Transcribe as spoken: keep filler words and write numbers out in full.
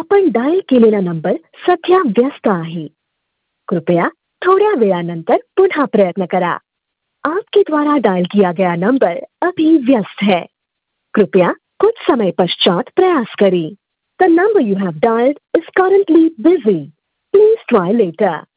आपण डायल केलेला नंबर सध्या व्यस्त आहे. कृपया थोड्या वेळानंतर पुनः प्रयत्न करा. आपके द्वारा डायल किया गया नंबर अभी व्यस्त है. कृपया कुछ समय पश्चात प्रयास करें. The number you have dialed is currently busy. Please try later.